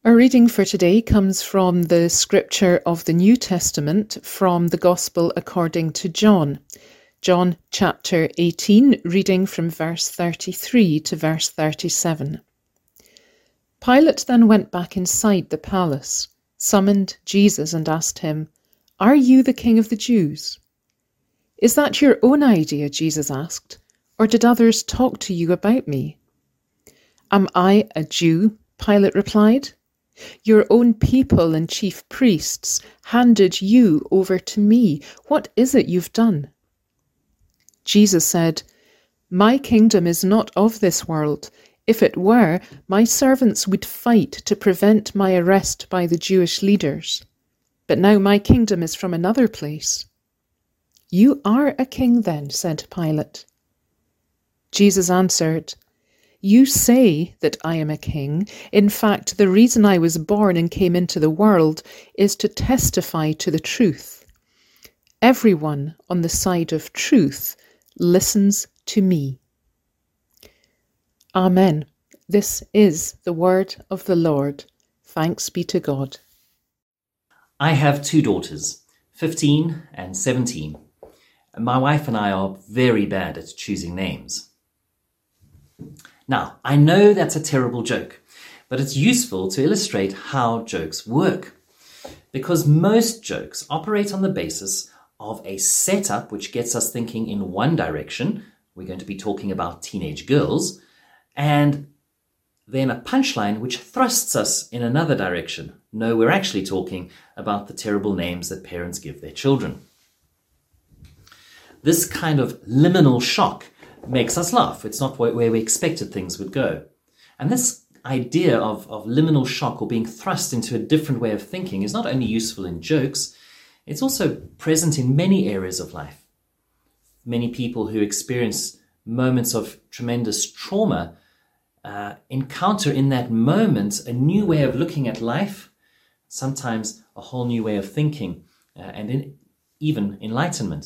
Our reading for today comes from the scripture of the New Testament from the Gospel according to John. John chapter 18, reading from verse 33 to verse 37. Pilate then went back inside the palace, summoned Jesus and asked him, "Are you the King of the Jews?" "Is that your own idea?" Jesus asked, "or did others talk to you about me?" "Am I a Jew?" Pilate replied. "Your own people and chief priests handed you over to me. What is it you've done?" Jesus said, "My kingdom is not of this world. If it were, my servants would fight to prevent my arrest by the Jewish leaders. But now my kingdom is from another place." "You are a king then," said Pilate. Jesus answered, "You say that I am a king. In fact, the reason I was born and came into the world is to testify to the truth. Everyone on the side of truth listens to me." Amen. This is the word of the Lord. Thanks be to God. I have two daughters, 15 and 17. My wife and I are very bad at choosing names. Now, I know that's a terrible joke, but it's useful to illustrate how jokes work. Because most jokes operate on the basis of a setup which gets us thinking in one direction. We're going to be talking about teenage girls. And then a punchline which thrusts us in another direction. No, we're actually talking about the terrible names that parents give their children. This kind of liminal shock makes us laugh. It's not where we expected things would go. And this idea of liminal shock or being thrust into a different way of thinking is not only useful in jokes, it's also present in many areas of life. Many people who experience moments of tremendous trauma encounter in that moment a new way of looking at life, sometimes a whole new way of thinking, and even enlightenment.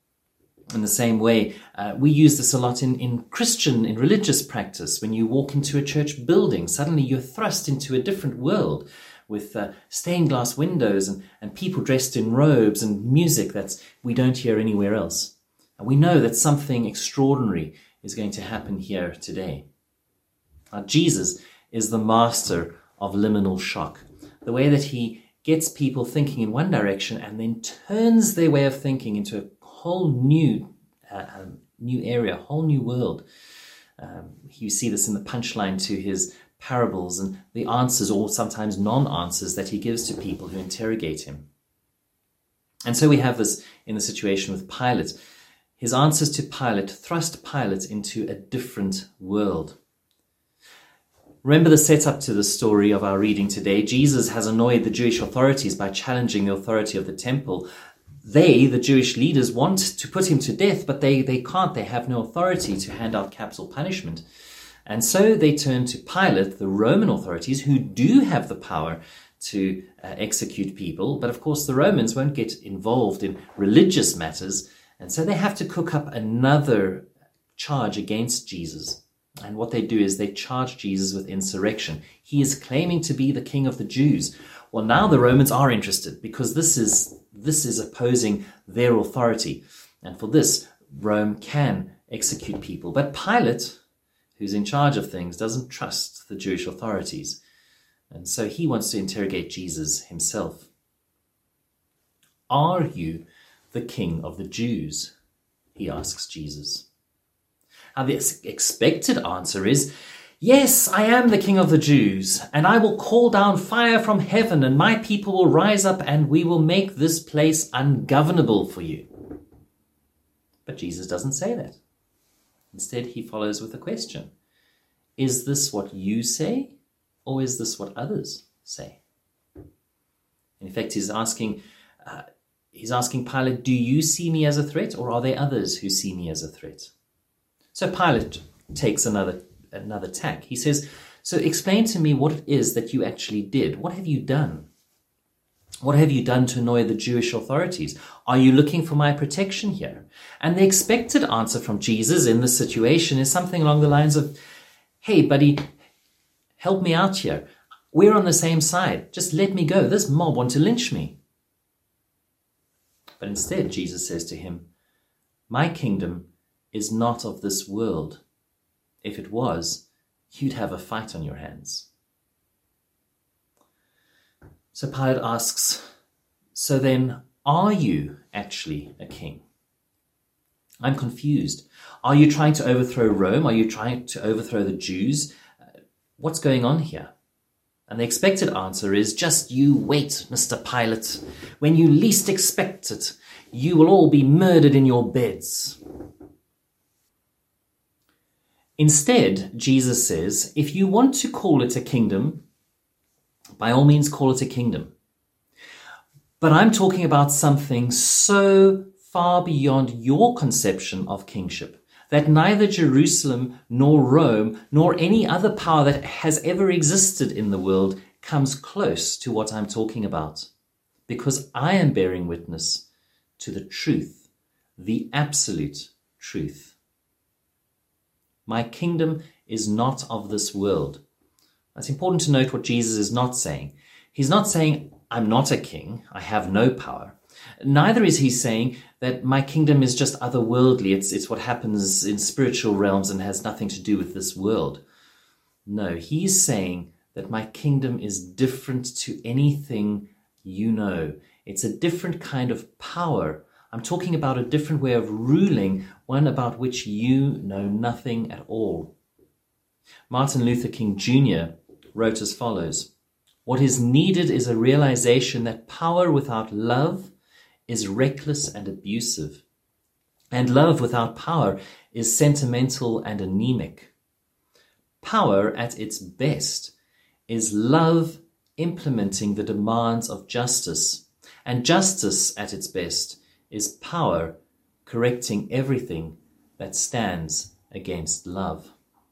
In the same way, we use this a lot in religious practice. When you walk into a church building, suddenly you're thrust into a different world with stained glass windows and people dressed in robes and music that we don't hear anywhere else. And we know that something extraordinary is going to happen here today. Now, Jesus is the master of liminal shock, the way that he gets people thinking in one direction and then turns their way of thinking into a whole new area, a whole new world. You see this in the punchline to his parables and the answers or sometimes non-answers that he gives to people who interrogate him. And so we have this in the situation with Pilate. His answers to Pilate thrust Pilate into a different world. Remember the setup to the story of our reading today. Jesus has annoyed the Jewish authorities by challenging the authority of the temple. They, the Jewish leaders, want to put him to death, but they can't. They have no authority to hand out capital punishment. And so they turn to Pilate, the Roman authorities, who do have the power to execute people. But of course, the Romans won't get involved in religious matters. And so they have to cook up another charge against Jesus. And what they do is they charge Jesus with insurrection. He is claiming to be the King of the Jews. Well, now the Romans are interested because this is opposing their authority. And for this, Rome can execute people. But Pilate, who's in charge of things, doesn't trust the Jewish authorities. And so he wants to interrogate Jesus himself. "Are you the King of the Jews?" he asks Jesus. Now, the expected answer is, "Yes, I am the King of the Jews, and I will call down fire from heaven, and my people will rise up, and we will make this place ungovernable for you." But Jesus doesn't say that. Instead, he follows with a question. Is this what you say, or is this what others say? In fact, he's asking Pilate, do you see me as a threat, or are there others who see me as a threat? So Pilate takes another tack. He says, so explain to me what it is that you actually did. What have you done? What have you done to annoy the Jewish authorities? Are you looking for my protection here? And the expected answer from Jesus in this situation is something along the lines of, hey, buddy, help me out here. We're on the same side. Just let me go. This mob want to lynch me. But instead, Jesus says to him, my kingdom is not of this world. If it was, you'd have a fight on your hands. So Pilate asks, so then, are you actually a king? I'm confused. Are you trying to overthrow Rome? Are you trying to overthrow the Jews? What's going on here? And the expected answer is, just you wait, Mr. Pilate. When you least expect it, you will all be murdered in your beds. Instead, Jesus says, if you want to call it a kingdom, by all means call it a kingdom. But I'm talking about something so far beyond your conception of kingship that neither Jerusalem nor Rome nor any other power that has ever existed in the world comes close to what I'm talking about. Because I am bearing witness to the truth, the absolute truth. My kingdom is not of this world. It's important to note what Jesus is not saying. He's not saying, I'm not a king, I have no power. Neither is he saying that my kingdom is just otherworldly. It's what happens in spiritual realms and has nothing to do with this world. No, he's saying that my kingdom is different to anything you know. It's a different kind of power. I'm talking about a different way of ruling, one about which you know nothing at all. Martin Luther King Jr. wrote as follows, what is needed is a realization that power without love is reckless and abusive, and love without power is sentimental and anemic. Power at its best is love implementing the demands of justice, and justice at its best is power correcting everything that stands against love.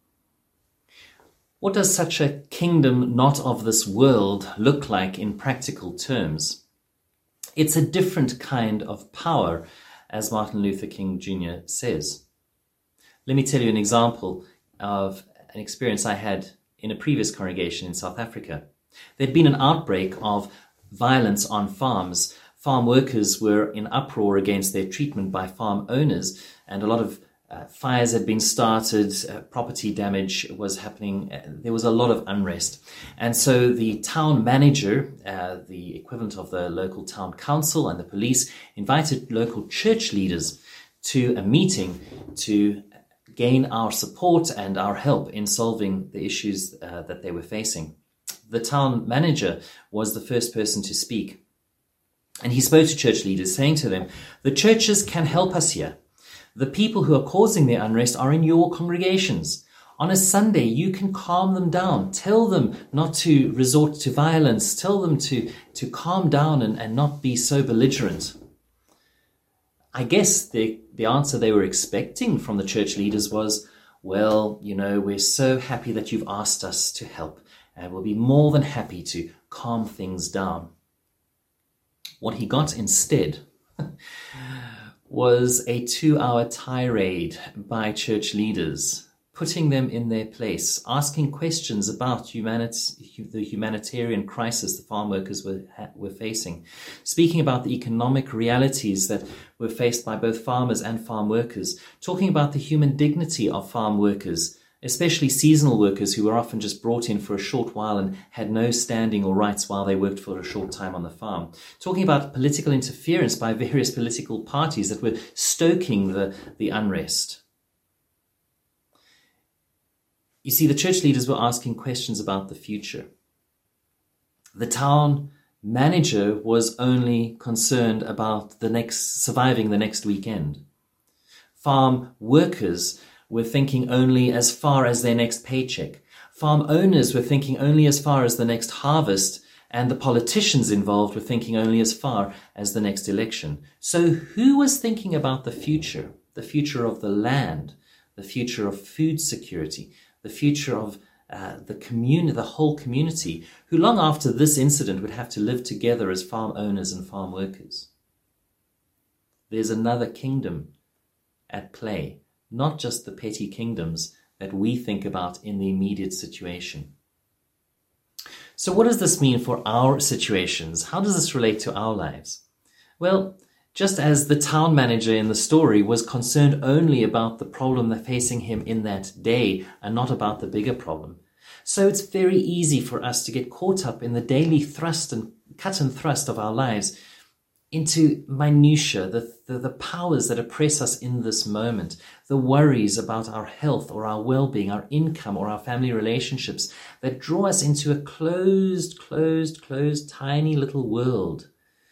What does such a kingdom not of this world look like in practical terms? It's a different kind of power, as Martin Luther King Jr. says. Let me tell you an example of an experience I had in a previous congregation in South Africa. There'd been an outbreak of violence on farms. Farm workers were in uproar against their treatment by farm owners, and a lot of fires had been started, property damage was happening, there was a lot of unrest. And so the town manager, the equivalent of the local town council and the police, invited local church leaders to a meeting to gain our support and our help in solving the issues that they were facing. The town manager was the first person to speak. And he spoke to church leaders, saying to them, the churches can help us here. The people who are causing the unrest are in your congregations. On a Sunday, you can calm them down. Tell them not to resort to violence. Tell them to calm down and not be so belligerent. I guess the answer they were expecting from the church leaders was, well, we're so happy that you've asked us to help, and we'll be more than happy to calm things down. What he got instead was a 2-hour tirade by church leaders, putting them in their place, asking questions about the humanitarian crisis the farm workers were facing, speaking about the economic realities that were faced by both farmers and farm workers, talking about the human dignity of farm workers, especially seasonal workers who were often just brought in for a short while and had no standing or rights while they worked for a short time on the farm. Talking about political interference by various political parties that were stoking the unrest. You see, the church leaders were asking questions about the future. The town manager was only concerned about surviving the next weekend. Farm workers were thinking only as far as their next paycheck. Farm owners were thinking only as far as the next harvest, and the politicians involved were thinking only as far as the next election. So who was thinking about the future of the land, the future of food security, the future of the whole community, who long after this incident would have to live together as farm owners and farm workers? There's another kingdom at play, not just the petty kingdoms that we think about in the immediate situation. So what does this mean for our situations? How does this relate to our lives? Well, just as the town manager in the story was concerned only about the problem that's facing him in that day and not about the bigger problem, so it's very easy for us to get caught up in the daily cut and thrust of our lives into minutiae, the powers that oppress us in this moment, the worries about our health or our well-being, our income or our family relationships that draw us into a closed, tiny little world.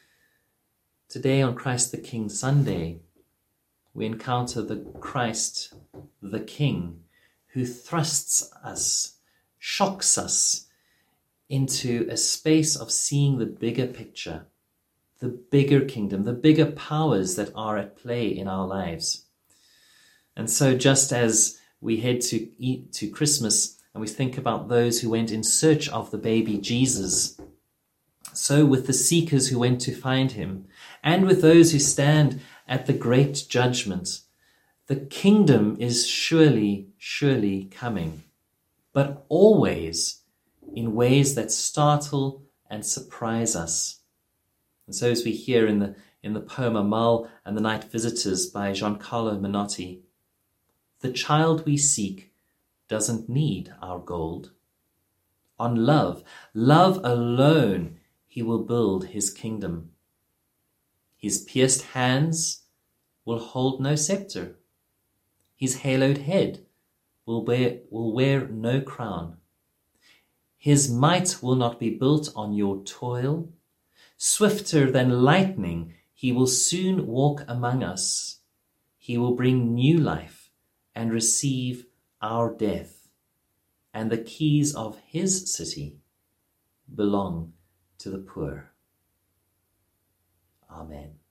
Today on Christ the King Sunday, we encounter the Christ the King who thrusts us, shocks us into a space of seeing the bigger picture, the bigger kingdom, the bigger powers that are at play in our lives. And so just as we head to Christmas and we think about those who went in search of the baby Jesus, so with the seekers who went to find him, and with those who stand at the great judgment, the kingdom is surely coming, but always in ways that startle and surprise us. And so as we hear in the poem Amal and the Night Visitors by Giancarlo Menotti, the child we seek doesn't need our gold. On love alone, he will build his kingdom. His pierced hands will hold no scepter. His haloed head will wear no crown. His might will not be built on your toil. Swifter than lightning, he will soon walk among us. He will bring new life and receive our death. And the keys of his city belong to the poor. Amen.